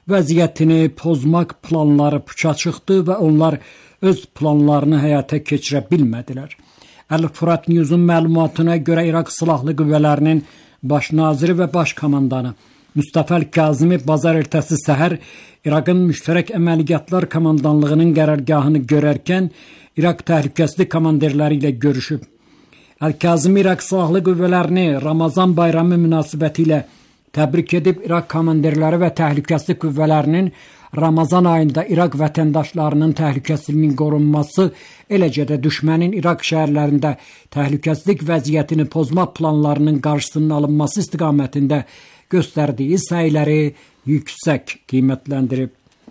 vəziyyətini pozmaq planları puça çıxdı və onlar öz planlarını həyata keçirə bilmədilər. Əl-Furat News'un məlumatına görə İraq Silahlı Qüvvələrinin baş naziri və baş komandanı Mustafa Kazimi bazar ertəsi səhər İraqın müştərək əməliyyatlar komandanlığının qərargahını görərkən İraq təhlükəsizlik komandirləri ilə görüşüb. Əl-Kazimi İraq Silahlı Qüvvələrini Ramazan bayramı münasibətilə təbrik edib İraq komandirləri və təhlükəsizlik qüvvələrinin Ramazan ayında İraq vətəndaşlarının təhlükəsizliyinin qorunması, eləcə də düşmənin İraq şəhərlərində təhlükəsizlik vəziyyətini pozmaq planlarının qarşısının alınması istiqamətində göstərdiyi səyləri yüksək qiymətləndirib.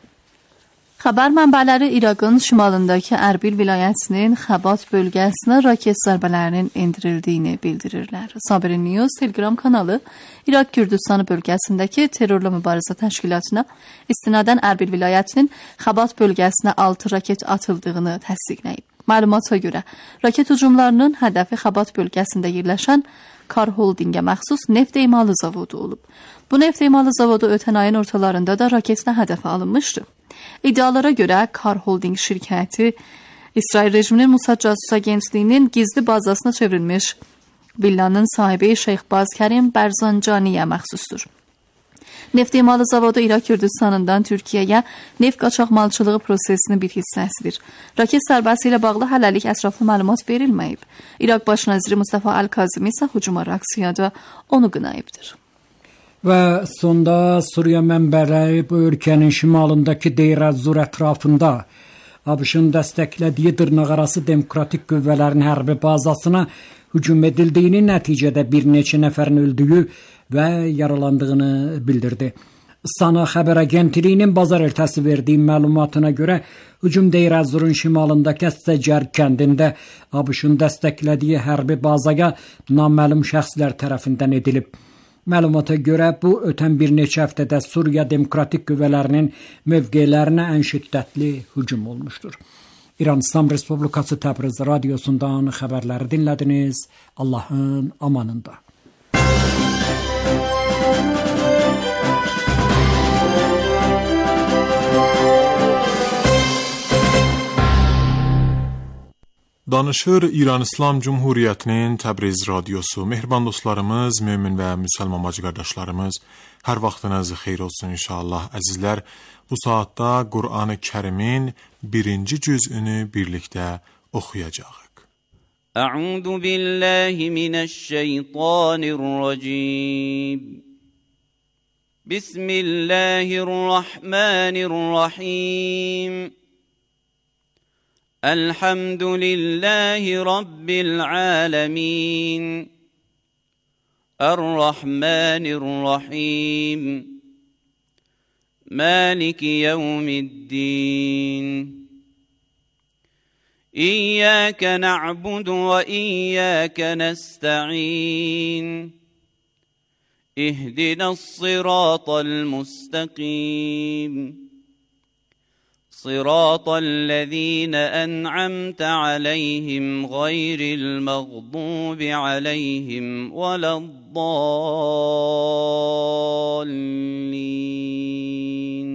Xəbər mənbələri İraqın şimalındakı Ərbil vilayətinin Xəbat bölgəsinə raket zərbələrinin endirildiyini bildirirlər. Sabirin News Telegram kanalı İraq Kürdistanı bölgəsindəki terrorla mübarizə təşkilatına istinadən Ərbil vilayətinin Xəbat bölgəsinə 6 raket atıldığını təsdiqləyib. Məlumata görə raket hücumlarının hədəfi Xəbat bölgəsində yerləşən Kar Holdingə məxsus neft emalı zavodu olub. Bu neft emalı zavodu ötən ayın ortalarında da raketlə hədəfə alınmışdı. İddialara görə Kar Holding şirkəti İsrail rejiminin Mossad casus agentliyinin gizli bazasına çevrilmiş villanın sahibi Şeyxbaz Kərim Bərzanjaniyə məxsusdur. Neft emalı zavodu İraq Kürdistanından Türkiyəyə neft qaçaqmalçılığı prosesinin bir hissəsidir. Raket zərbəsi ilə bağlı hələlik ətraflı məlumat verilməyib. İraq baş naziri Mustafa Əl-Kazimi isə hücuma reaksiyada onu qınayıbdır. Və sonda Suriya mənbələri bu ölkənin şimalındakı Deyr əz-Zur ətrafında ABŞ-ın dəstəklədiyi dırnaqarası demokratik qüvvələrin hərbi bazasına hücum edildiyini, nəticədə bir neçə nəfərin öldüyü və yaralandığını bildirdi. Sana xəbər agentliyinin bazar ertəsi verdiyi məlumatına görə hücum Deyr əz-Zurun şimalındakı Əstəcər kəndində ABŞ-ın dəstəklədiyi hərbi bazaya naməlum şəxslər tərəfindən edilib. Məlumata görə bu ötən bir neçə həftədə Suriya Demokratik Qüvvələrinin mövqelərinə ən şiddətli hücum olmuşdur. İran İslam Respublikası Təbriz radiosundan xəbərləri dinlədiniz. Allahın amanında. Danışır İran İslam Cumhuriyyətinin Təbriz radiosu. Mehriban dostlarımız, mömin və müsəlman bacı qardaşlarımız, hər vaxtınız xeyir olsun inşallah. Əzizlər, bu saatda Qur'an-ı Kərimin 1-ci cüzünü birlikdə oxuyacağıq. Əuzu billahi minəşşeytanirracim. Bismillahirrahmanirrahim. Elhamdülillahi Rabbil alemin. Errahmanirrahim. Maliki yevmiddin. İyyâke na'budu ve iyyâke nesta'in. İhdinas-sıratal mustakim. صراط الذين أنعمت عليهم غير المغضوب عليهم ولا الضالين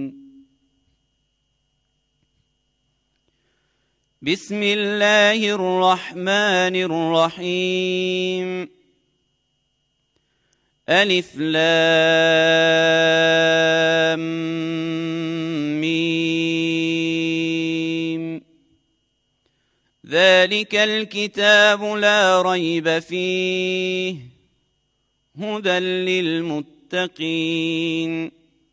بسم الله الرحمن الرحيم ألف لام ذلك الكتاب لا ريب فيه هدى للمتقين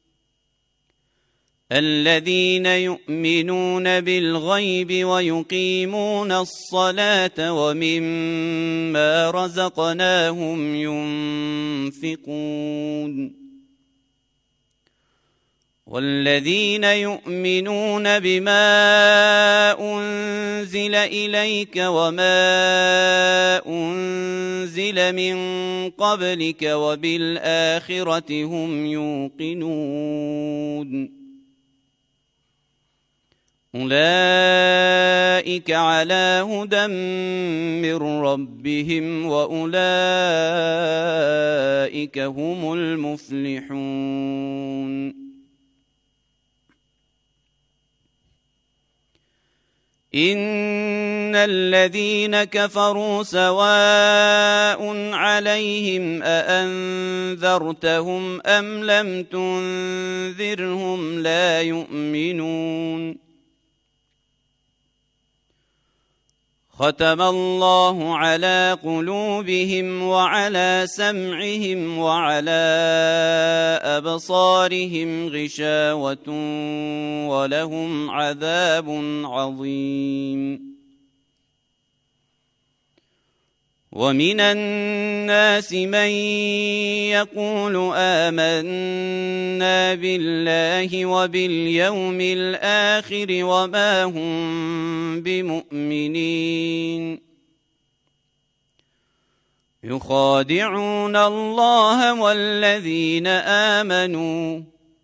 الذين يؤمنون بالغيب ويقيمون الصلاة ومما رزقناهم ينفقون والذين يؤمنون بما أنزل إليك وما أنزل من قبلك وبالآخرة هم يوقنون أولئك على هدى من ربهم وأولئك هم المفلحون إن الذين كفروا سواء عليهم أأنذرتهم أم لم تنذرهم لا يؤمنون ختم الله على قلوبهم وعلى سمعهم وعلى أبصارهم غشاوة ولهم عذاب عظيم ومن الناس من يقول آمنا بالله وباليوم الآخر وما هم بمؤمنين يخادعون الله والذين آمنوا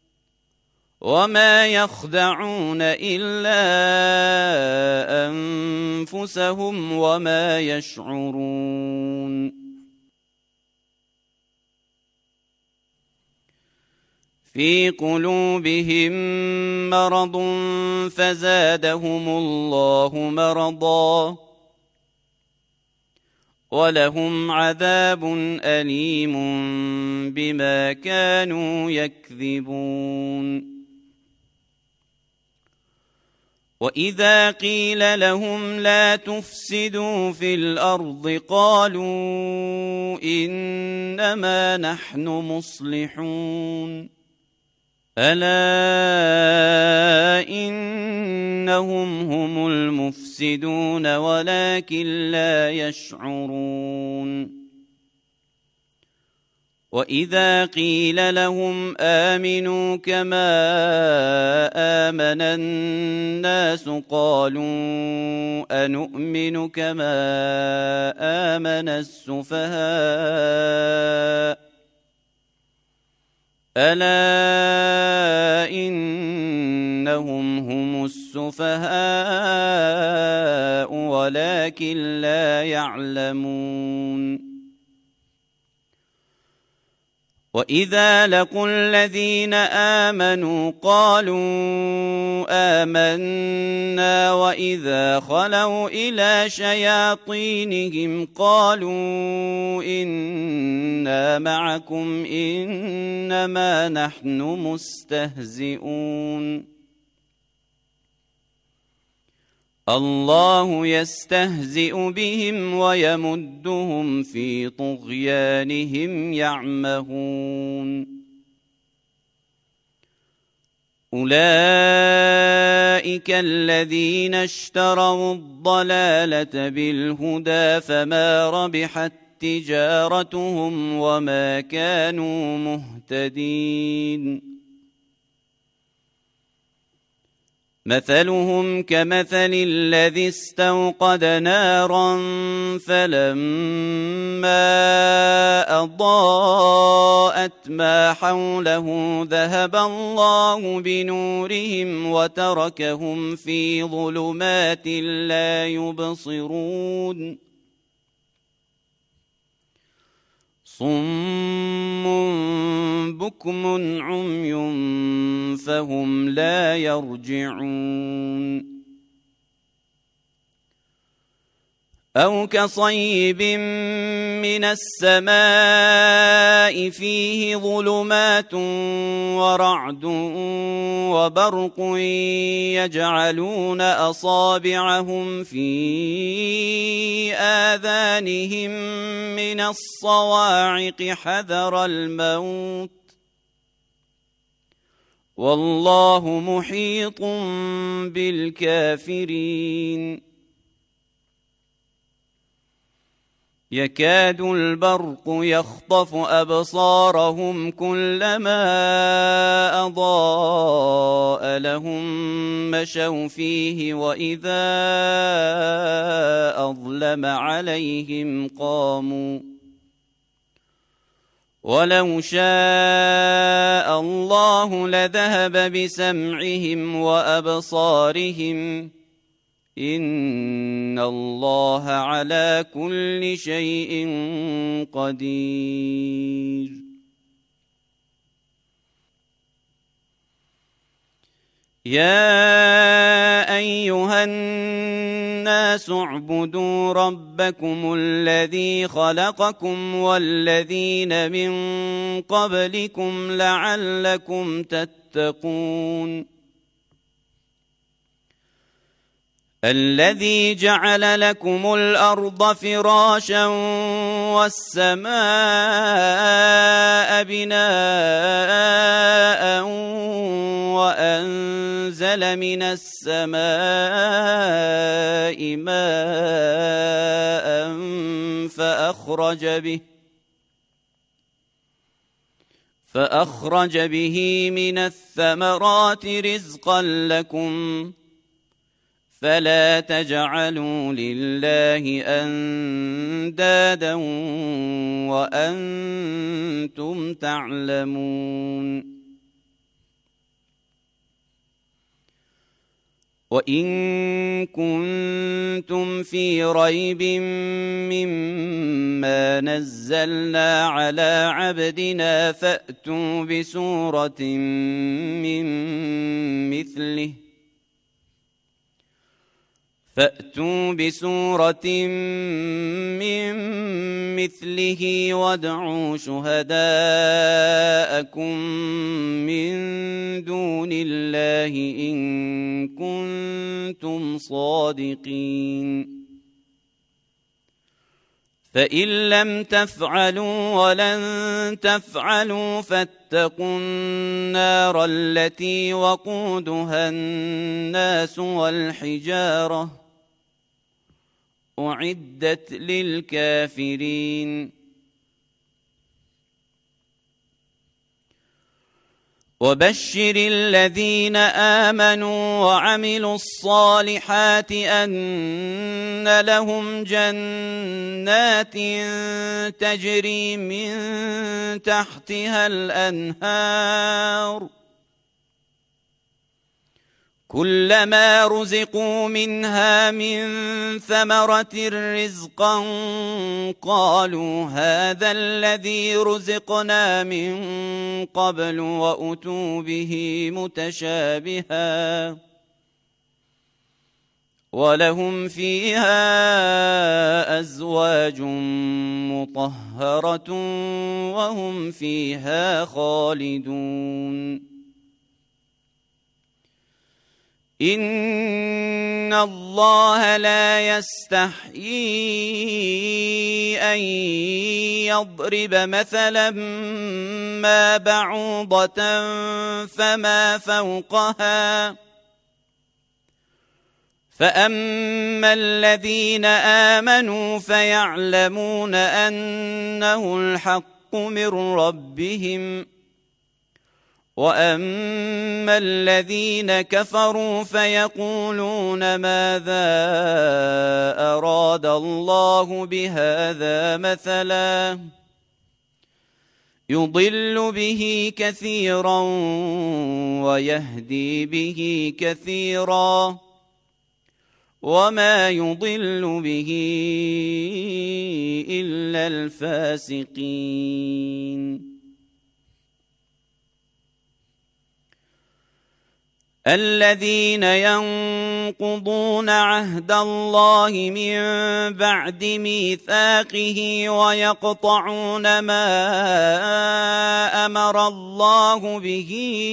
وما يخدعون إلا أنفسهم وما يشعرون في قلوبهم مرض فزادهم الله مرضا ولهم عذاب أليم بما كانوا يكذبون وإذا قيل لهم لا تفسدوا في الأرض قالوا إنما نحن مصلحون ألا إنهم هم المفسدون ولكن لا يشعرون وإذا قيل لهم آمنوا كما آمن الناس قالوا أنؤمن كما آمن السفهاء ألا إنهم هم السفهاء ولكن لا يعلمون وإذا لقوا الذين آمنوا قالوا آمنا وإذا خلوا إلى شياطينهم قالوا إنا معكم إنما نحن مستهزئون الله يستهزئ بهم ويمدهم في طغيانهم يعمهون أولئك الذين اشتروا الضلالة بالهدى فما ربحت تجارتهم وما كانوا مهتدين مثلهم كمثل الذي استوقد نارا فلما أضاءت ما حوله ذهب الله بنورهم وتركهم في ظلمات لا يبصرون صم بكم عمي فهم لا يرجعون أو كصيب من السماء فيه ظلمات ورعد وبرق يجعلون أصابعهم في آذانهم من الصواعق حذر الموت والله محيط بالكافرين يكاد البرق يخطف أبصارهم كلما أضاء لهم مشوا فيه وإذا أظلم عليهم قاموا ولو شاء الله لذهب بسمعهم وأبصارهم إن الله على كل شيء قدير يا أيها الناس الناس اعبدوا ربكم الذي خلقكم والذين من قبلكم لعلكم تتقون الذي جعل لكم الأرض فراشا والسماء بناء وأنزل من السماء ماء فأخرج به من الثمرات رزقا لكم فلا تجعلوا لله أندادا وأنتم تعلمون وإن كنتم في ريب مما نزلنا على عبدنا فأتوا بسورة من مثله وادعوا شهداءكم من دون الله إن كنتم صادقين فإن لم تفعلوا ولن تفعلوا فاتقوا النار التي وقودها الناس والحجارة أعدت للكافرين وبشر الذين آمنوا وعملوا الصالحات أن لهم جنات تجري من تحتها الأنهار كلما رزقوا منها من ثمرة رزقا قالوا هذا الذي رزقنا من قبل وأتوا به متشابها ولهم فيها أزواج مطهرة وهم فيها خالدون إن الله لا يستحيي أن يضرب مثلا ما بعوضة فما فوقها فأما الذين آمنوا فيعلمون أنه الحق من ربهم وأما الذين كفروا فيقولون ماذا أراد الله بهذا مثلا يضل به كثيرا ويهدي به كثيرا وما يضل به إلا الفاسقين الذين ينقضون عهد الله من بعد ميثاقه ويقطعون ما أمر الله به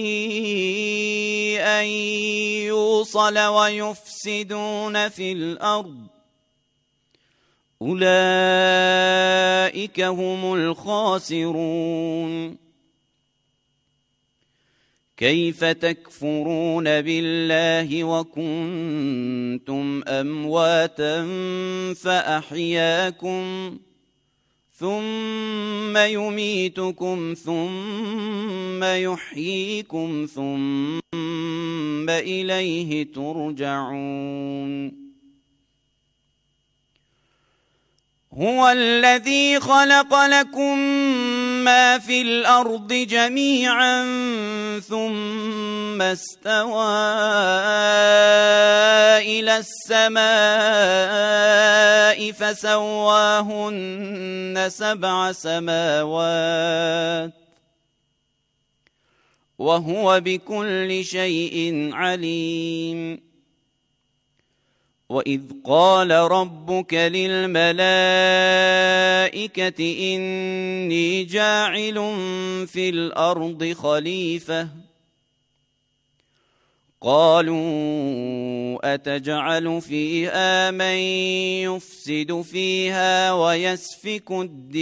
أن يوصل ويفسدون في الأرض أولئك هم الخاسرون كيف تكفرون بالله وكنتم أمواتا فأحياكم ثم يميتكم ثم يحييكم ثم إليه ترجعون هو الذي خلق لكم ما في الأرض جميعا ثم استوى إلى السماء فسواهن 7 سماوات وهو بكل شيء عليم وإذ قال ربك للملائكة إني جاعل في الأرض خليفة قالوا أتجعل فيها من يفسد فيها ويسفك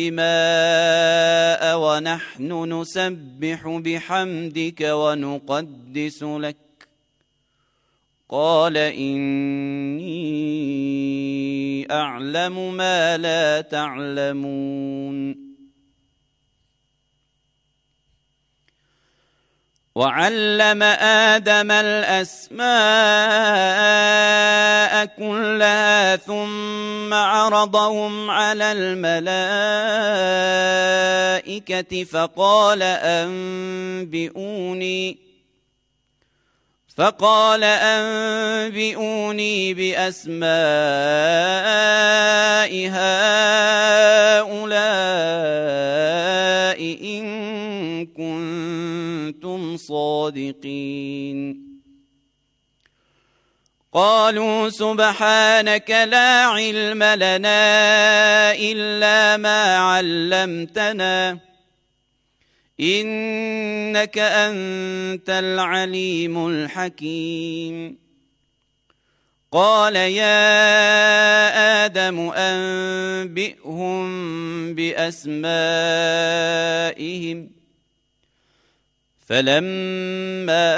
الدماء ونحن نسبح بحمدك ونقدس لك قال إني أعلم ما لا تعلمون وعلم آدم الأسماء كلها ثم عرضهم على الملائكة فقال أنبئوني بأسماء هؤلاء إن كنتم صادقين قالوا سبحانك لا علم لنا إلا ما علمتنا إنك أنت العليم الحكيم قال يا آدم أنبئهم بأسمائهم فلما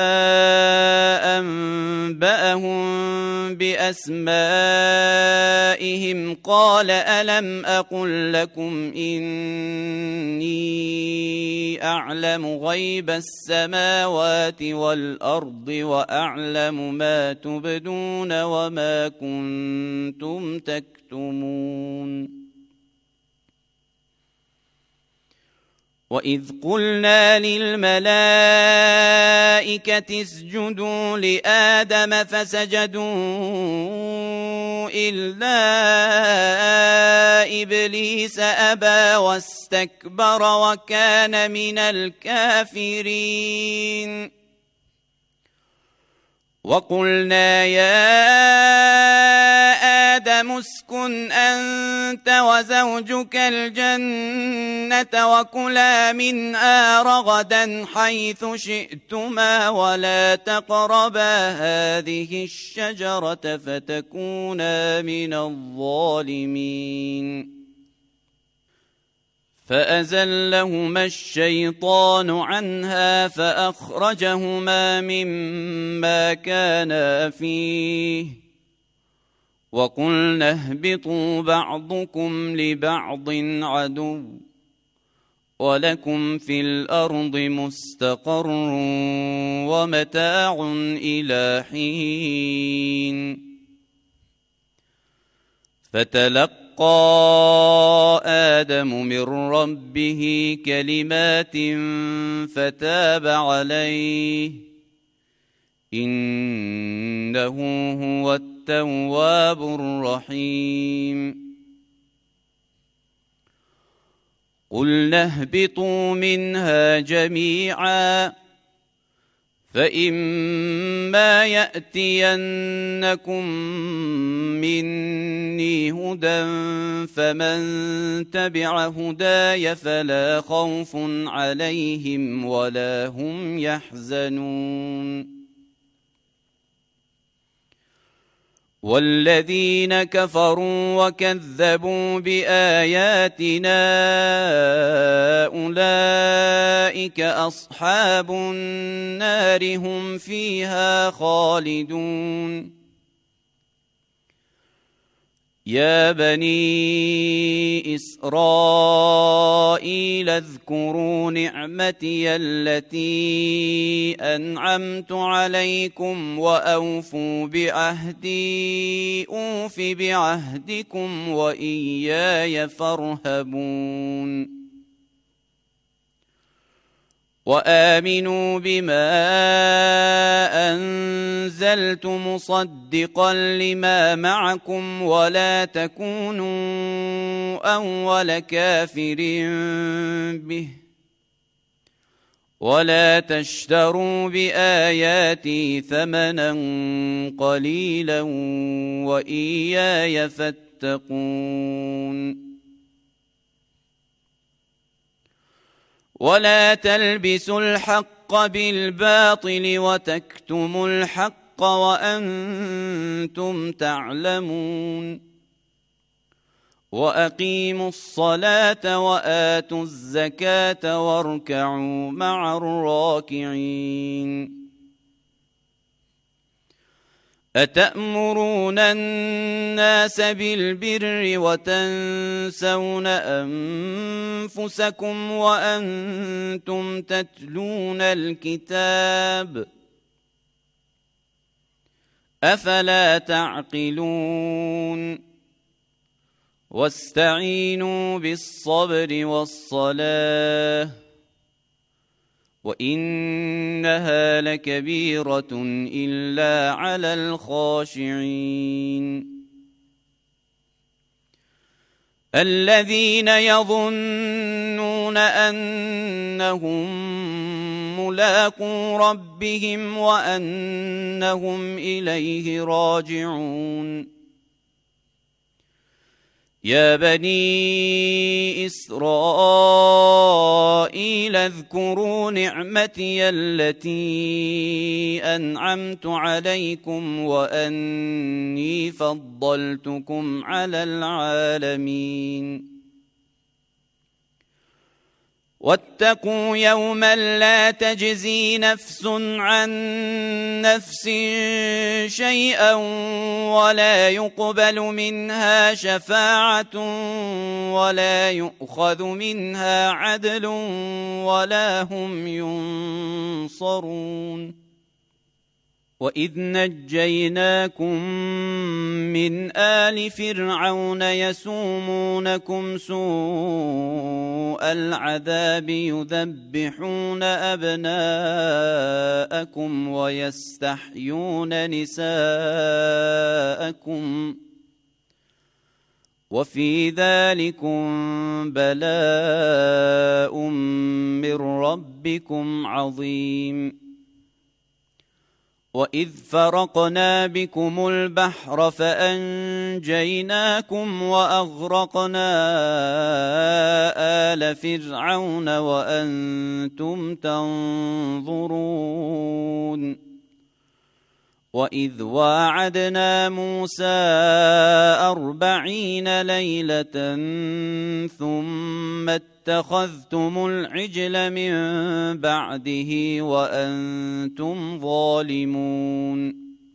أنبأهم بأسمائهم قال ألم أقل لكم إني أعلم غيب السماوات والأرض وأعلم ما تبدون وما كنتم تكتمون وإذ قلنا للملائكة اسجدوا لآدم فسجدوا إلا إبليس أبى واستكبر وكان من الكافرين وقلنا يا آدم اسكن أنت وزوجك الجنة وكلا منها رغدا حيث شئتما ولا تقربا هذه الشجرة فتكونا من الظالمين فأزلهما الشيطان عنها فأخرجهما مما كانا فيه وقلنا اهبطوا بعضكم لبعض عدو ولكم في الأرض مستقر ومتاع إلى حين فتلقى آدم من ربه كلمات فتاب عليه إنه هو التواب الرحيم قلنا اهبطوا منها جميعا فإما يأتينكم مني هدى فمن تبع هداي فلا خوف عليهم ولا هم يحزنون والذين كفروا وكذبوا بآياتنا أولئك أصحاب النار هم فيها خالدون يا بني إسرائيل اذكروا نعمتي التي أنعمت عليكم وأوفوا بعهدي أوف بعهدكم وإياي فارهبون وآمنوا بما أنزلت مصدقا لما معكم ولا تكونوا أول كافر به ولا تشتروا بآياتي ثمنا قليلا وإياي فاتقون. ولا تلبسوا الحق بالباطل وتكتموا الحق وأنتم تعلمون. وأقيموا الصلاة وآتوا الزكاة واركعوا مع الراكعين. أتأمرون الناس بالبر وتنسون أنفسكم وأنتم تتلون الكتاب أفلا تعقلون. واستعينوا بالصبر والصلاة وإنها لكبيرة إلا على الخاشعين. الذين يظنون أنهم ملاقو ربهم وأنهم إليه راجعون. يا بني إسرائيل اذكروا نعمتي التي أنعمت عليكم وأني فضلتكم على العالمين. واتقوا يوما لا تجزي نفس عن نفس شيئا ولا يقبل منها شفاعة ولا يؤخذ منها عدل ولا هم ينصرون. وإذ نجيناكم من آل فرعون يسومونكم سوء العذاب يذبحون أبناءكم ويستحيون نساءكم وفي ذلكم بلاء من ربكم عظيم. وإذ فرقنا بكم البحر فأنجيناكم وأغرقنا آل فرعون وأنتم تنظرون. وإذ واعدنا موسى 40 ليلة ثم اتخذتم العجل من بعده وأنتم ظالمون.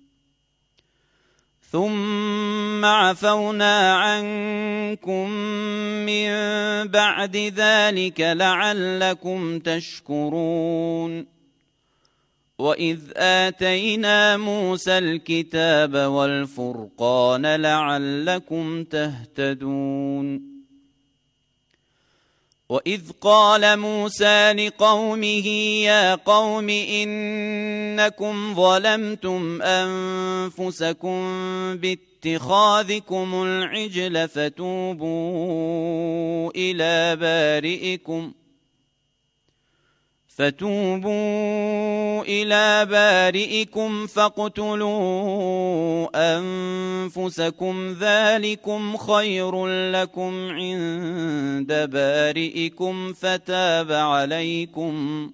ثم عفونا عنكم من بعد ذلك لعلكم تشكرون. وإذ آتينا موسى الكتاب والفرقان لعلكم تهتدون. وإذ قال موسى لقومه يا قوم إنكم ظلمتم أنفسكم باتخاذكم العجل فتوبوا إلى بارئكم فاقتلوا أنفسكم ذلكم خير لكم عند بارئكم فتاب عليكم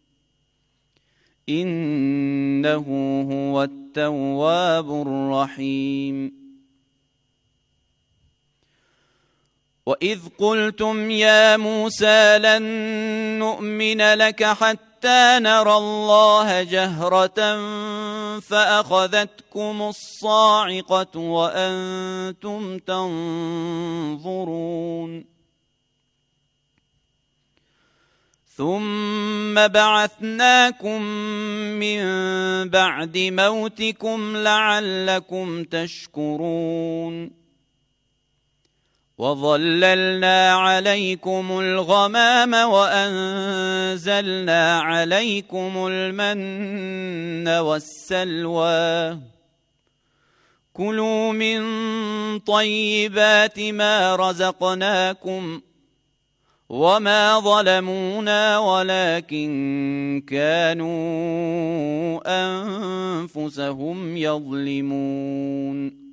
إنه هو التواب الرحيم. وإذ قلتم يا موسى لن نؤمن لك حتى نرى الله جهرة فأخذتكم الصاعقة وأنتم تنظرون. ثم بعثناكم من بعد موتكم لعلكم تشكرون. وظللنا عليكم الغمام وأنزلنا عليكم المن والسلوى كلوا من طيبات ما رزقناكم وما ظلمونا ولكن كانوا أنفسهم يظلمون.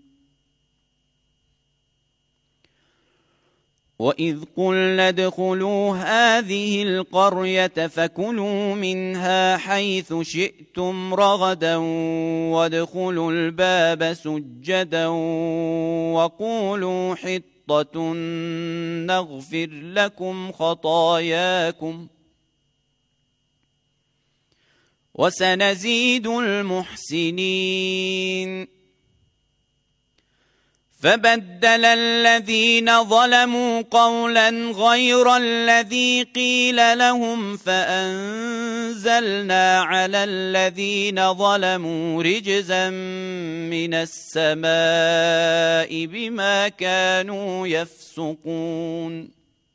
وإذ قلنا ادخلوا هذه القرية فكلوا منها حيث شئتم رغدا وادخلوا الباب سجدا وقولوا حطة نغفر لكم خطاياكم وسنزيد المحسنين. فبدل الذين ظلموا قولا غير الذي قيل لهم فأنزلنا على الذين ظلموا رجزا من السماء بما كانوا يفسقون.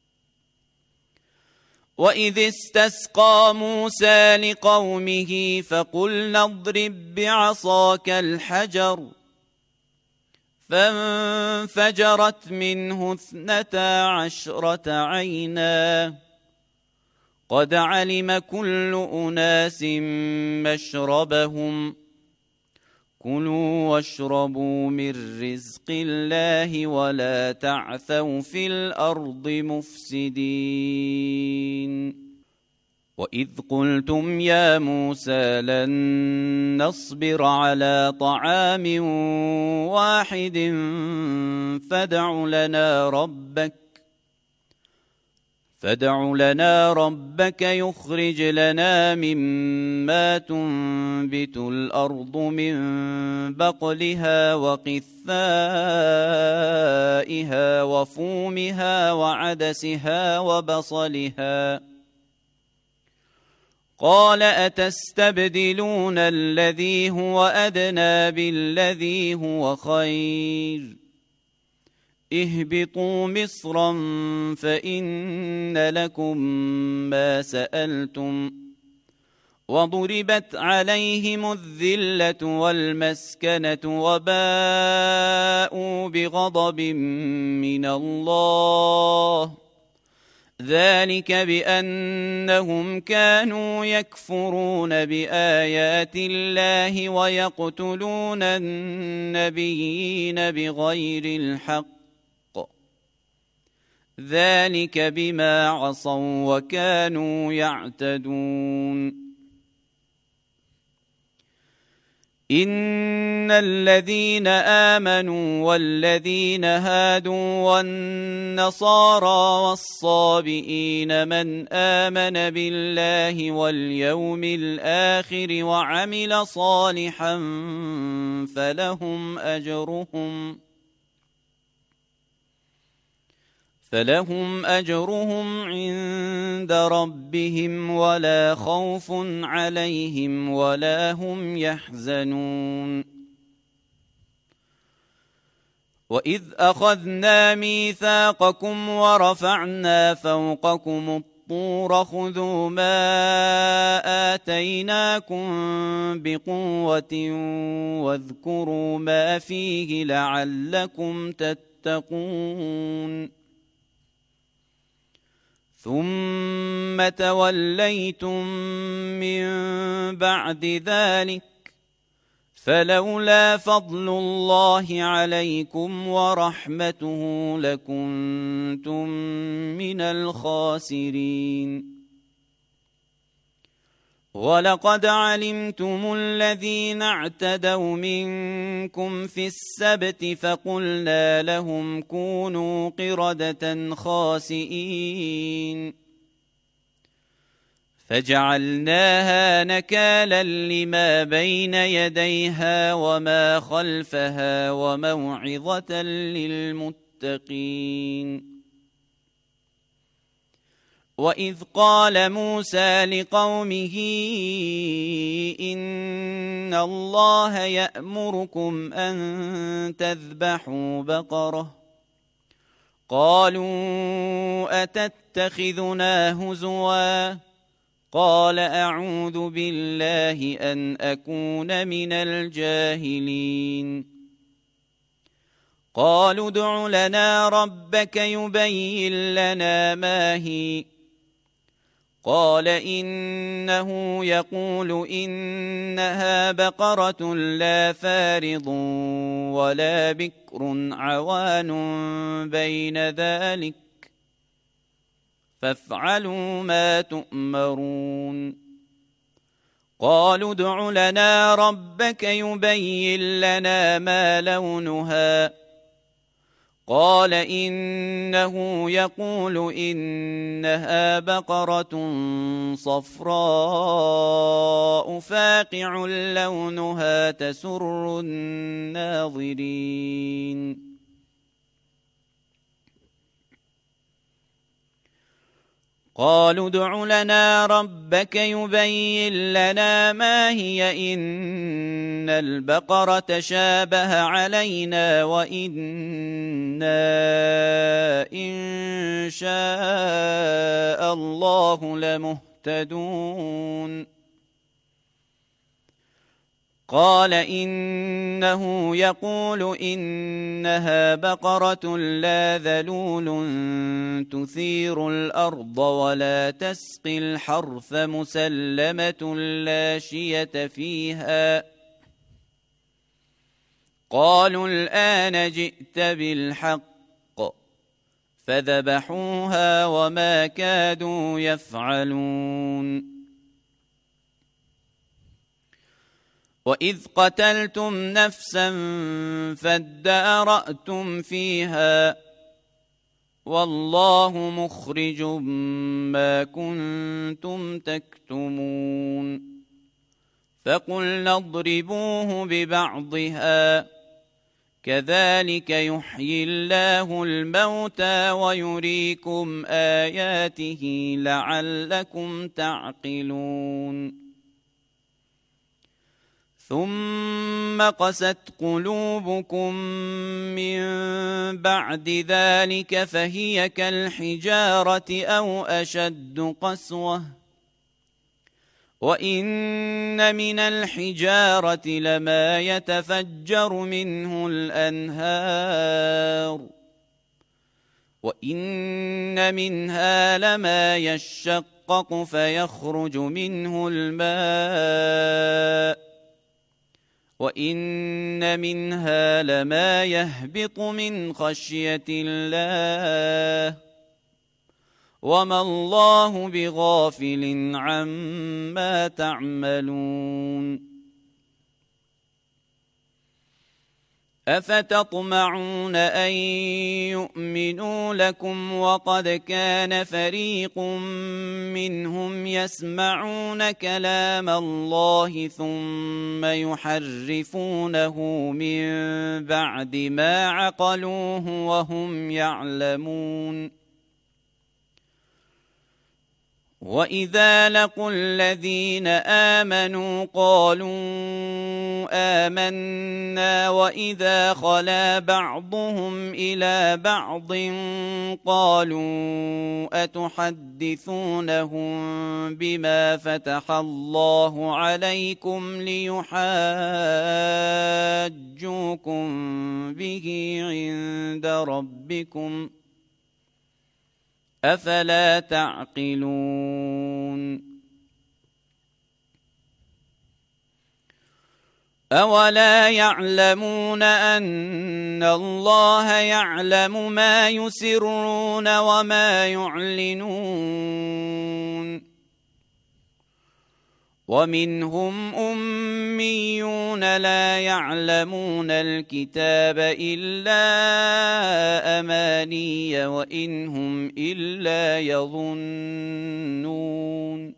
وإذ استسقى موسى لقومه فقلنا اضرب بعصاك الحجر فانفجرت منه 12 عينا قد علم كل أناس مشربهم كلوا واشربوا من رزق الله ولا تعثوا في الأرض مفسدين. وإذ قلتم يا موسى لن نصبر على طعام واحد فادع لنا ربك يخرج لنا مما تنبت الأرض من بقلها وقثائها وفومها وعدسها وبصلها قال أتستبدلون الذي هو أدنى بالذي هو خير اهبطوا مصرا فإن لكم ما سألتم وضربت عليهم الذلة والمسكنة وباءوا بغضب من الله ذلك بأنهم كانوا يكفرون بآيات الله ويقتلون النبيين بغير الحق ذلك بما عصوا وكانوا يعتدون. إن الذين آمنوا والذين هادوا والنصارى والصابئين من آمن بالله واليوم الآخر وعمل صالحا فلهم أجرهم عند ربهم ولا خوف عليهم ولا هم يحزنون. وإذ أخذنا ميثاقكم ورفعنا فوقكم الطور خذوا ما آتيناكم بقوة واذكروا ما فيه لعلكم تتقون. ثم توليتم من بعد ذلك فلولا فضل الله عليكم ورحمته لكنتم من الخاسرين. ولقد علمتم الذين اعتدوا منكم في السبت فقلنا لهم كونوا قردة خاسئين فجعلناها نكالا لما بين يديها وما خلفها وموعظة للمتقين. وإذ قال موسى لقومه إن الله يأمركم أن تذبحوا بقرة قالوا أتتخذنا هزوا قال أعوذ بالله أن أكون من الجاهلين. قالوا ادع لنا ربك يبين لنا ما هي قال إنه يقول إنها بقرة لا فارض ولا بكر عوان بين ذلك فافعلوا ما تؤمرون قالوا ادع لنا ربك يبين لنا ما لونها قال إنه يقول إنها بقرة صفراء فاقع لونها تسر الناظرين قالوا ادع لنا ربك يبين لنا ما هي إن البقرة شابه علينا وإنا إن شاء الله لمهتدون قال إنه يقول إنها بقرة لا ذلول تثير الأرض ولا تسقي الحرث مسلمة لا شية فيها قالوا الآن جئت بالحق فذبحوها وما كادوا يفعلون وإذ قتلتم نفسا فادارأتم فيها والله مخرج ما كنتم تكتمون فقلنا اضربوه ببعضها كذلك يحيي الله الموتى ويريكم آياته لعلكم تعقلون ثم قست قلوبكم من بعد ذلك فهي كالحجارة أو أشد قسوة وإن من الحجارة لما يتفجر منه الأنهار وإن منها لما يشقق فيخرج منه الماء وإن منها لما يهبط من خشية الله وما الله بغافل عما تعملون أفتطمعون أن يؤمنوا لكم وقد كان فريق منهم يسمعون كلام الله ثم يحرفونه من بعد ما عقلوه وهم يعلمون وإذا لقوا الذين آمنوا قالوا آمنا وإذا خلا بعضهم إلى بعض قالوا أتحدثونهم بما فتح الله عليكم ليحاجوكم به عند ربكم أفلا تعقلون أولا يعلمون أن الله يعلم ما يسرون وما يعلنون ومنهم أميون لا يعلمون الكتاب إلا أماني وإن هم إلا يظنون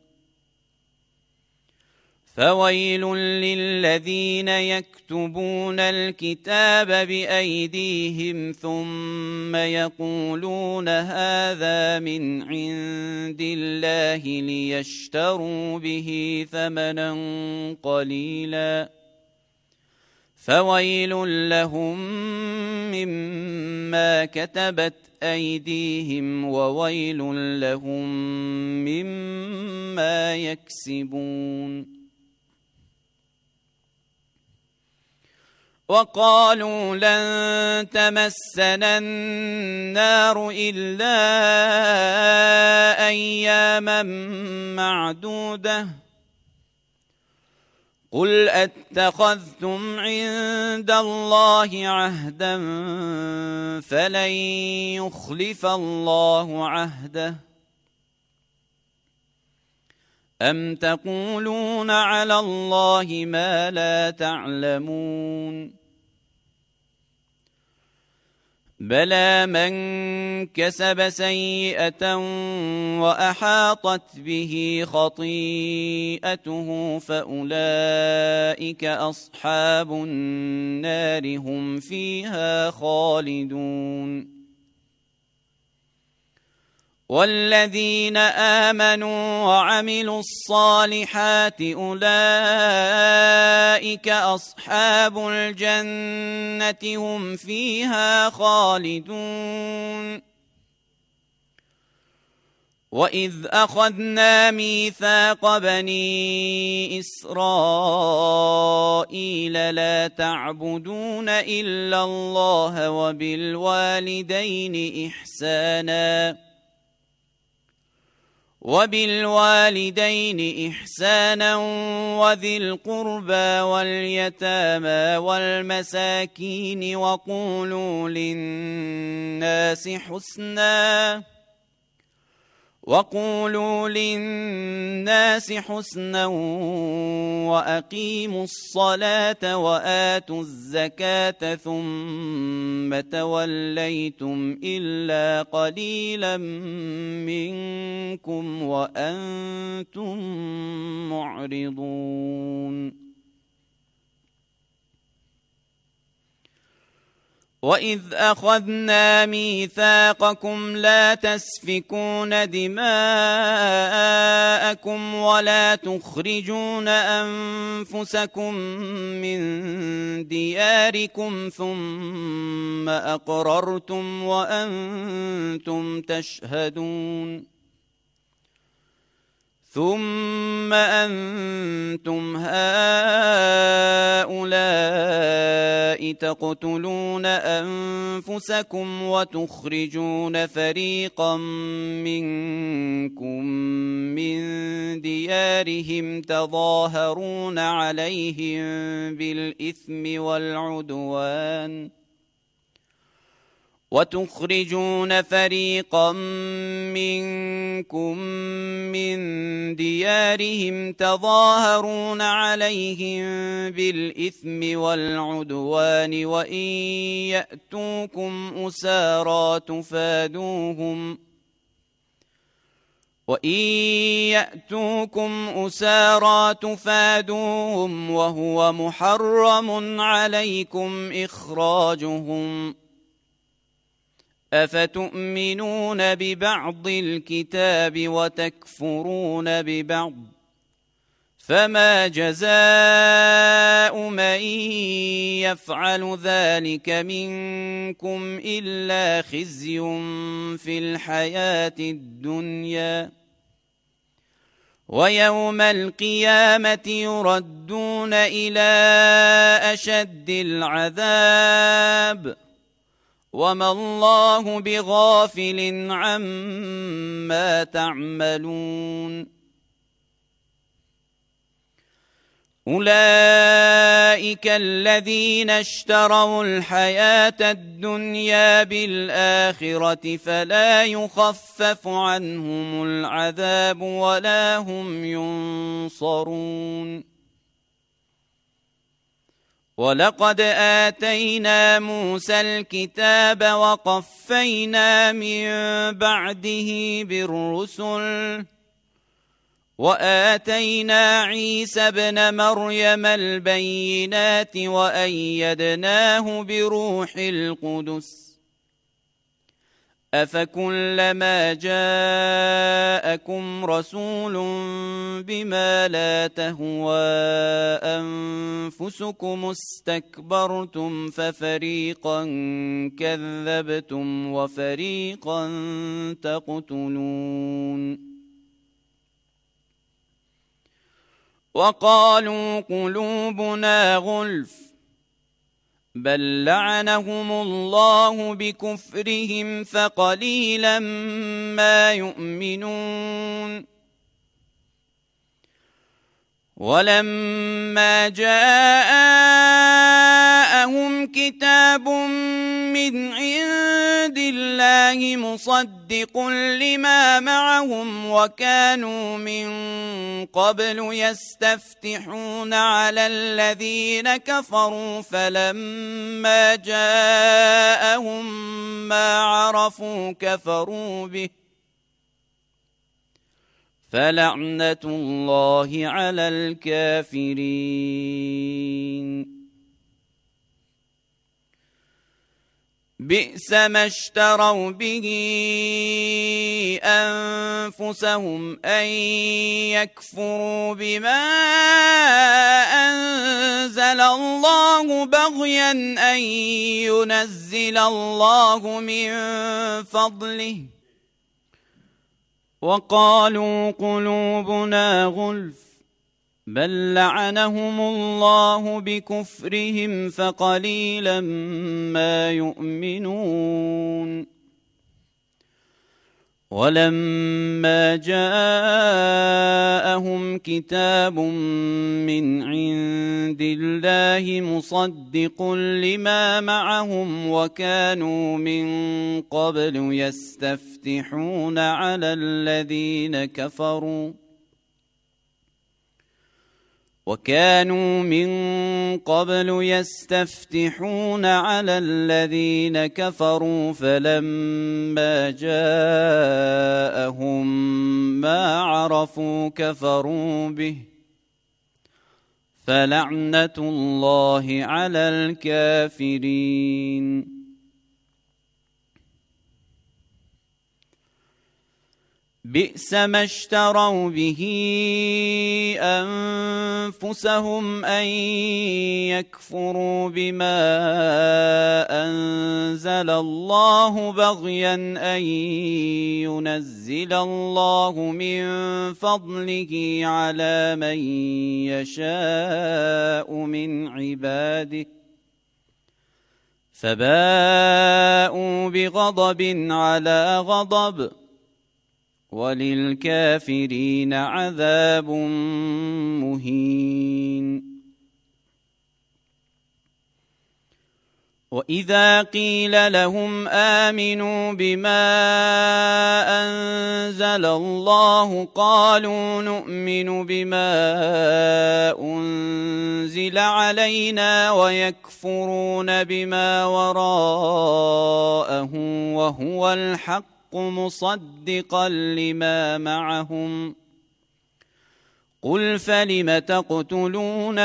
فويل للذين يكتبون الكتاب بأيديهم ثم يقولون هذا من عند الله ليشتروا به ثمنا قليلا فويل لهم مما كتبت أيديهم وويل لهم مما يكسبون وقالوا لن تمسنا النار إلا أياما معدودة قل أتخذتم عند الله عهدا فلن يخلف الله عهده أم تقولون على الله ما لا تعلمون بلى من كسب سيئة وأحاطت به خطيئته فأولئك أصحاب النار هم فيها خالدون والذين آمنوا وعملوا الصالحات أولئك أصحاب الجنة هم فيها خالدون وإذ أخذنا ميثاق بني إسرائيل لا تعبدون إلا الله وبالوالدين إحسانا وذي القربى واليتامى والمساكين وقولوا للناس حسنا وأقيموا الصلاة وآتوا الزكاة ثم توليتم إلا قليلا منكم وأنتم معرضون وإذ أخذنا ميثاقكم لا تسفكون دماءكم ولا تخرجون أنفسكم من دياركم ثم أقررتم وأنتم تشهدون ثم أنتم هؤلاء تقتلون أنفسكم وتخرجون فريقا منكم من ديارهم تظاهرون عليهم بالإثم والعدوان وتخرجون فريقا منكم من ديارهم تظاهرون عليهم بالإثم والعدوان وإن يأتوكم أسارى تفادوهم وهو محرم عليكم إخراجهم أفتؤمنون ببعض الكتاب وتكفرون ببعض فما جزاء من يفعل ذلك منكم إلا خزي في الحياة الدنيا ويوم القيامة يردون إلى أشد العذاب وما الله بغافل عما تعملون أولئك الذين اشتروا الحياة الدنيا بالآخرة فلا يخفف عنهم العذاب ولا هم ينصرون ولقد آتينا موسى الكتاب وقفينا من بعده بالرسل وآتينا عيسى ابن مريم البينات وأيدناه بروح القدس أفكلما جاءكم رسول بما لا تهوى أنفسكم استكبرتم ففريقا كذبتم وفريقا تقتلون وقالوا قلوبنا غلف بل لعنهم الله بكفرهم فقليلا ما يؤمنون ولما جاءهم كتاب من عند الله مصدق لما معهم وكانوا من قبل يستفتحون على الذين كفروا فلما جاءهم ما عرفوا كفروا به فلعنة الله على الكافرين بئس ما اشتروا به أنفسهم أن يكفروا بما أنزل الله بغيا أن ينزل الله من فضله وقالوا قلوبنا غلف بل لعنهم الله بكفرهم فقليلا ما يؤمنون ولما جاءهم كتاب من عند الله مصدق لما معهم وكانوا من قبل يستفتحون على الذين كفروا فلما جاءهم ما عرفوا كفروا به فلعنة الله على الكافرين بئس ما اشتروا به أنفسهم أن يكفروا بما أنزل الله بغيا أن ينزل الله من فضله على من يشاء من عباده فباءوا بغضب على غضب وللكافرين عذاب مهين وإذا قيل لهم آمنوا بما أنزل الله قالوا نؤمن بما أنزل علينا ويكفرون بما وراءه وهو الحق مصدقا لما معهم قل فلم تقتلون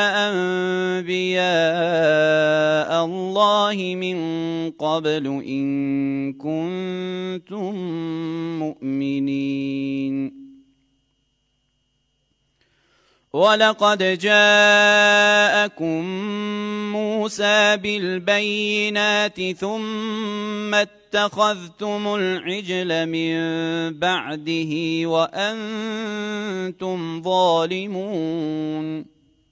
أنبياء الله من قبل إن كنتم مؤمنين ولقد جاءكم موسى بالبينات ثم اتخذتم العجل من بعده وأنتم ظالمون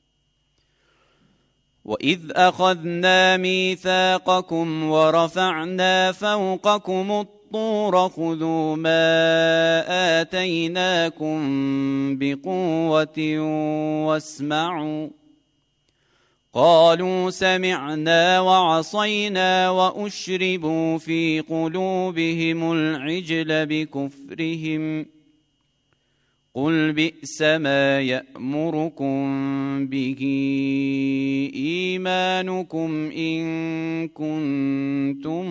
وإذ أخذنا ميثاقكم ورفعنا فوقكم الطور خذوا ما آتيناكم بقوة واسمعوا قالوا سمعنا وعصينا وأشربوا في قلوبهم العجل بكفرهم قل بئس ما يأمركم به إيمانكم إن كنتم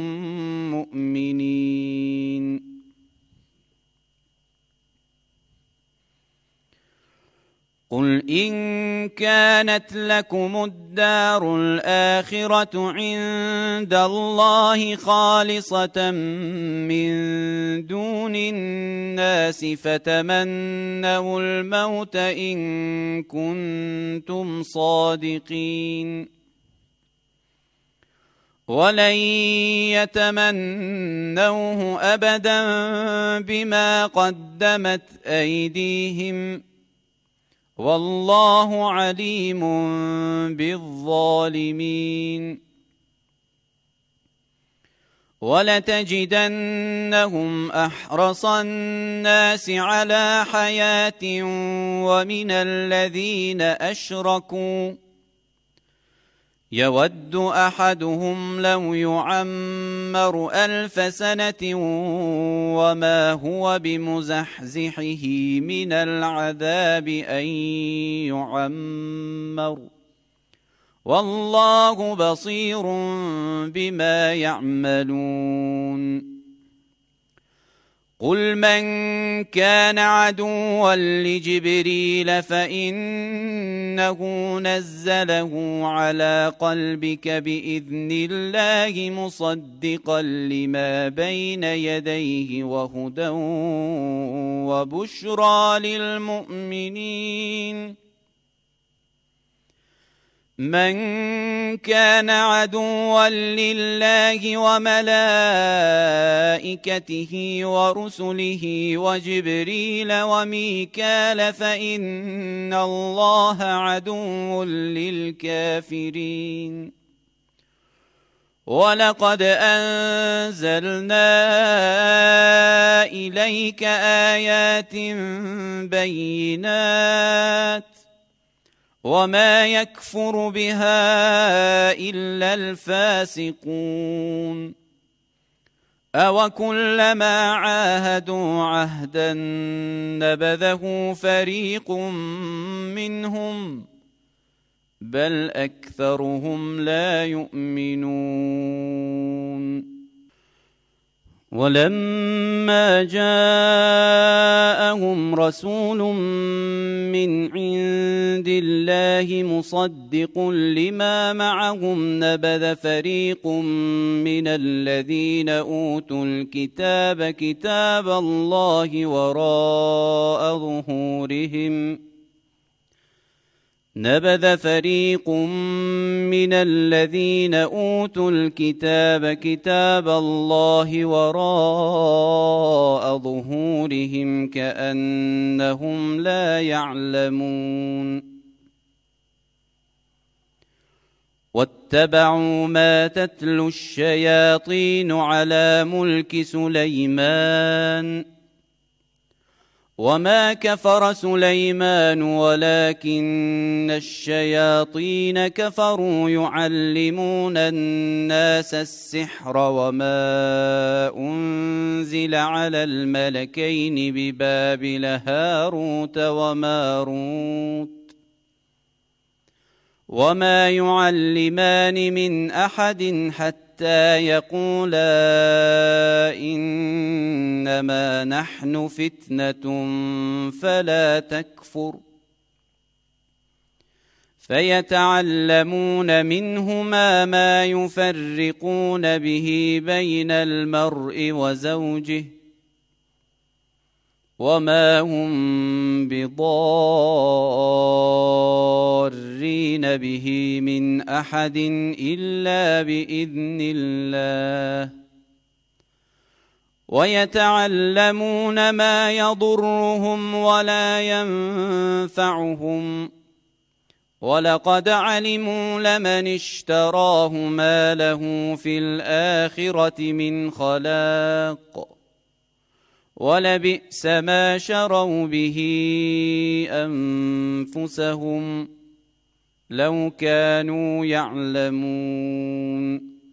مؤمنين قل إن كانت لكم الدار الآخرة عند الله خالصة من دون الناس فتمنوا الموت إن كنتم صادقين ولن يتمنوه أبدا بما قدمت أيديهم والله عليم بالظالمين ولتجدنهم أحرص الناس على حياة ومن الذين أشركوا يود أحدهم لو يعمر 1000 سنة وما هو بمزحزحه من العذاب أن يعمر والله بصير بما يعملون قل من كان عدوا لجبريل فإنه نزله على قلبك بإذن الله مصدقا لما بين يديه وهدى وبشرى للمؤمنين من كان عدوا لله وملائكته ورسله وجبريل وميكال فإن الله عدو للكافرين ولقد أنزلنا إليك آيات بينات وما يكفر بها إلا الفاسقون أوكلما عاهدوا عهدا نبذه فريق منهم بل أكثرهم لا يؤمنون ولما جاءهم رسول من عند الله مصدق لما معهم نبذ فريق من الذين أوتوا الكتاب كتاب الله وراء ظهورهم نبذ فريق من الذين أوتوا الكتاب كتاب الله وراء ظهورهم كأنهم لا يعلمون واتبعوا ما تتلو الشياطين على ملك سليمان وما كفر سليمان ولكن الشياطين كفروا يعلمون الناس السحر وما أنزل على الملكين ببابل هاروت وماروت وما يعلمان من أحد حتى يقولا إنما نحن فتنة فلا تكفر فيتعلمون منهما ما يفرقون به بين المرء وزوجه وما هم بضارين به من أحد إلا بإذن الله ويتعلمون ما يضرهم ولا ينفعهم ولقد علموا لمن اشتراه ما له في الآخرة من خلاق ولبئس ما شروا به أنفسهم لو كانوا يعلمون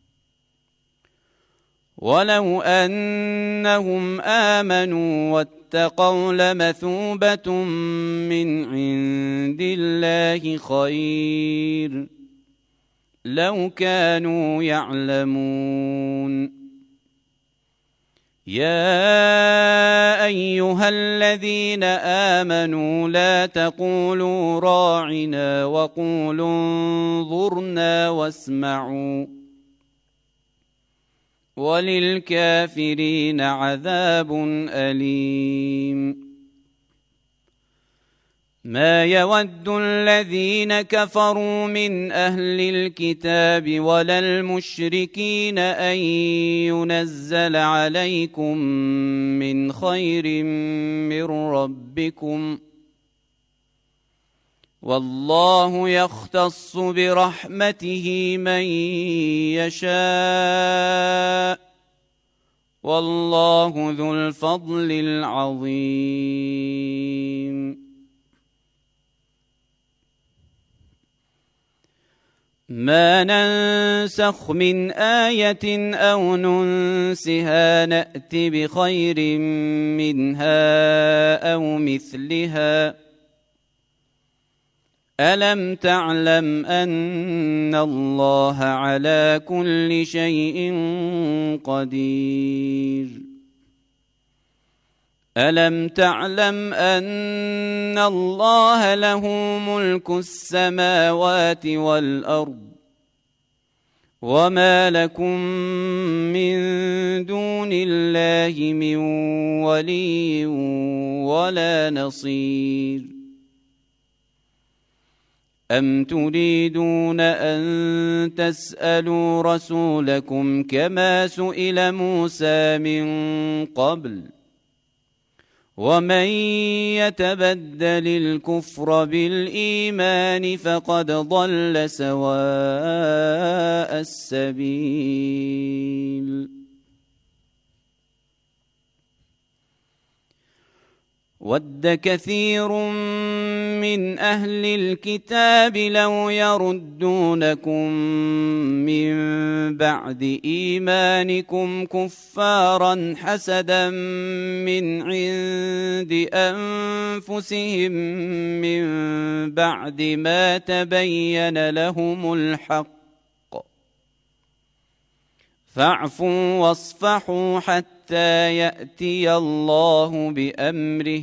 ولو أنهم آمنوا واتقوا لمثوبة من عند الله خير لو كانوا يعلمون يا أيها الذين آمنوا لا تقولوا راعنا وقولوا انظرنا واسمعوا وللكافرين عذاب أليم ما يود الذين كفروا من أهل الكتاب ولا المشركين أن ينزل عليكم من خير من ربكم والله يختص برحمته من يشاء والله ذو الفضل العظيم. ما ننسخ من آية أو ننسها نأت بخير منها أو مثلها ألم تعلم أن الله على كل شيء قدير ألم تعلم أن الله له ملك السماوات والأرض وما لكم من دون الله من ولي ولا نصير أم تريدون أن تسألوا رسولكم كما سئل موسى من قبل ومن يتبدل الكفر بالإيمان فقد ضل سواء السبيل. ود كثير من أهل الكتاب لو يردونكم من بعد إيمانكم كفارا حسدا من عند أنفسهم من بعد ما تبين لهم الحق فاعفوا واصفحوا حتى يأتي الله بأمره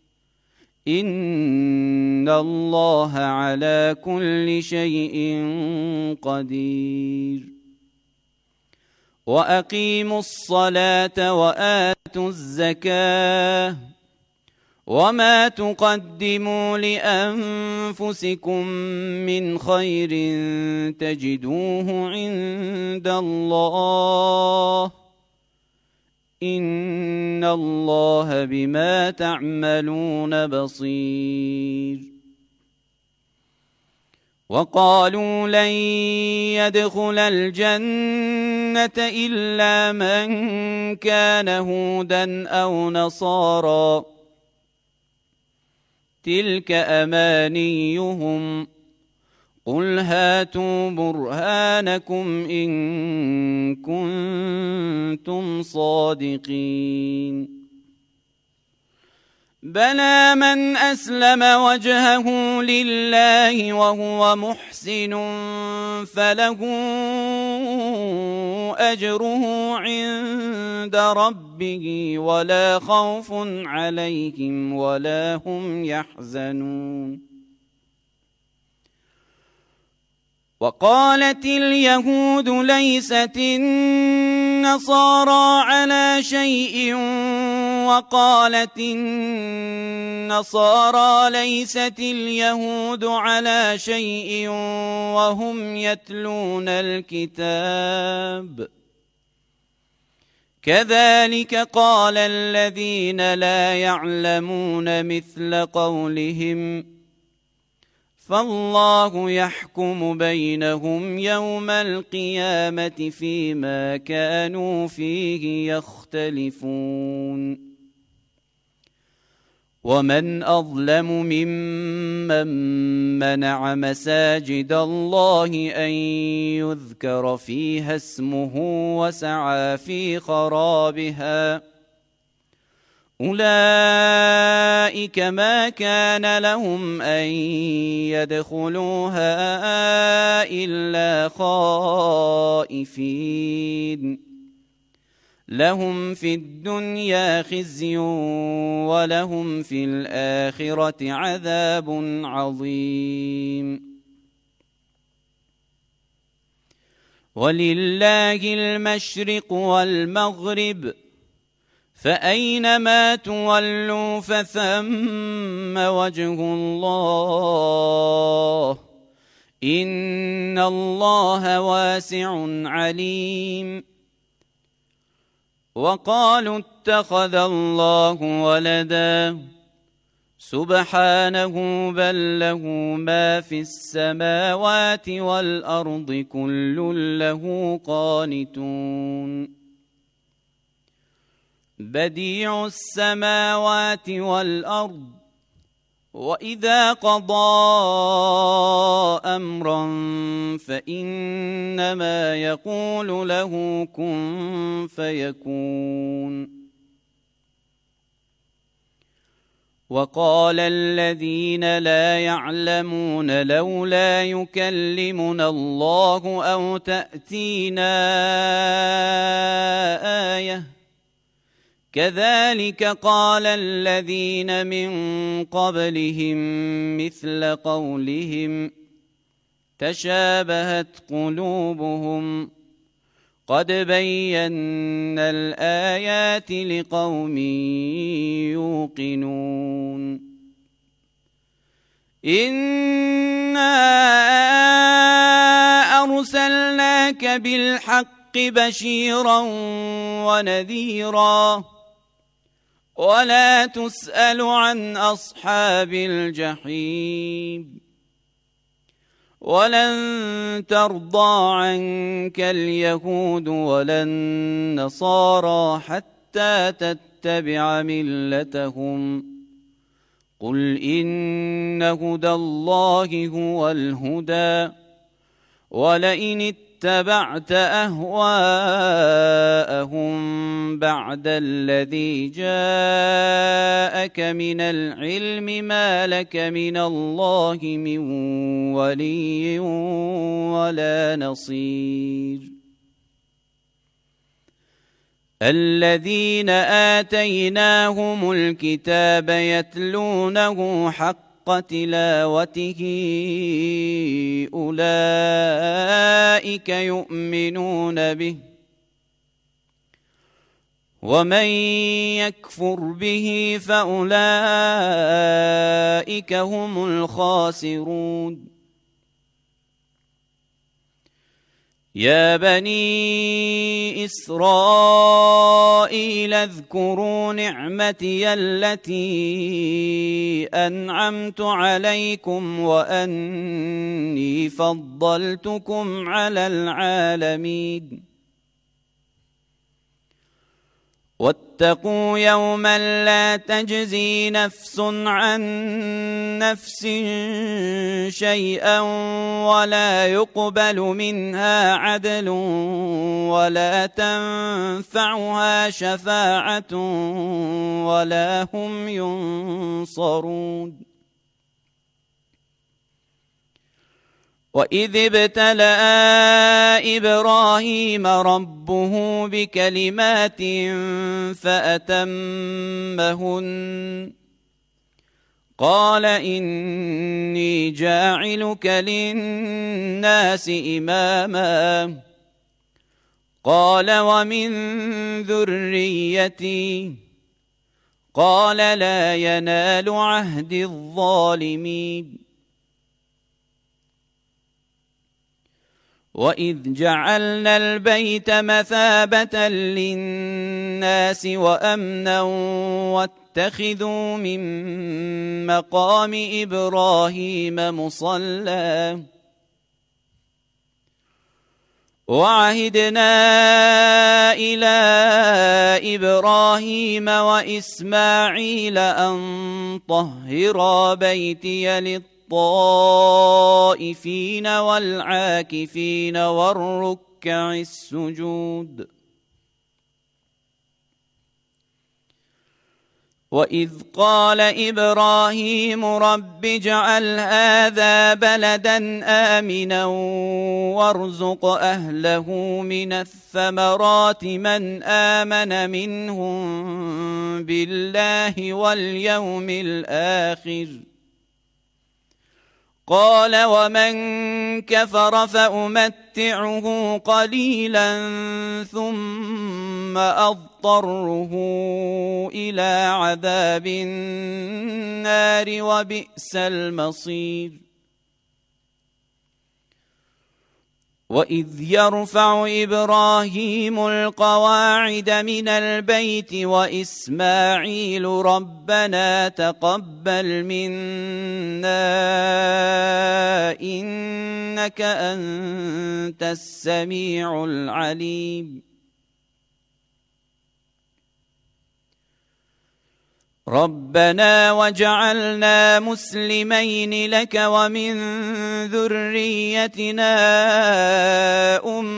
إن الله على كل شيء قدير. وأقيموا الصلاة وآتوا الزكاة وما تقدموا لأنفسكم من خير تجدوه عند الله إن الله بما تعملون بصير. وقالوا لن يدخل الجنة إلا من كان هودا أو نصارى تلك أمانيهم قل هاتوا برهانكم إن كنتم صادقين. بلى من أسلم وجهه لله وهو محسن فله أجره عند ربه ولا خوف عليهم ولا هم يحزنون. وقالت اليهود ليست النصارى على شيء وقالت النصارى ليست اليهود على شيء وهم يتلون الكتاب كذلك قال الذين لا يعلمون مثل قولهم فالله يحكم بينهم يوم القيامة فيما كانوا فيه يختلفون. ومن أظلم ممن منع مساجد الله أن يذكر فيها اسمه وسعى في خرابها أولئك ما كان لهم أن يدخلوها إلا خائفين لهم في الدنيا خزي ولهم في الآخرة عذاب عظيم. ولله المشرق والمغرب فأينما تولوا فثم وجه الله إن الله واسع عليم. وقالوا اتخذ الله ولدا سبحانه بل له ما في السماوات والأرض كل له قانتون. بديع السماوات والأرض وإذا قضى أمرا فإنما يقول له كن فيكون. وقال الذين لا يعلمون لولا يكلمنا الله أو تأتينا آية كذلك قال الذين من قبلهم مثل قولهم تشابهت قلوبهم قد بينا الآيات لقوم يوقنون. إنا أرسلناك بالحق بشيرا ونذيرا ولا تسأل عن أصحاب الجحيم. ولن ترضى عنك اليهود ولا النصارى حتى تتبع ملتهم قل إن هدى الله هو الهدى ولئن اتبعت أهواءهم بعد الذي جاءك من العلم ما لك من الله من ولي ولا نصير. الذين آتيناهم الكتاب يتلونه حق تلاوته أولئك يؤمنون به ومن يكفر به فأولئك هم الخاسرون. يا بني إسرائيل اذكروا نعمتي التي أنعمت عليكم وأني فضلتكم على العالمين. واتقوا يوما لا تجزي نفس عن نفس شيئا ولا يقبل منها عدل ولا تنفعها شفاعة ولا هم ينصرون. وإذ ابتلى إبراهيم ربه بكلمات فأتمهن قال إني جاعلك للناس إماما قال ومن ذريتي قال لا ينال عهد الظالمين. وإذ جعلنا البيت مثابة للناس وأمنا واتخذوا من مقام إبراهيم مصلى وعهدنا إلى إبراهيم وإسماعيل أن طهرا بيتي للطائفين والعاكفين والركع السجود. وإذ قال إبراهيم رب اجعل هذا بلدا آمنا وارزق أهله من الثمرات من آمن منهم بالله واليوم الآخر قال ومن كفر فأمتعه قليلا ثم أضطره إلى عذاب النار وبئس المصير. وإذ يرفع إبراهيم القواعد من البيت وإسماعيل ربنا تقبل منا إنك أنت السميع العليم. ربنا وجعلنا مسلمين لك ومن ذريتنا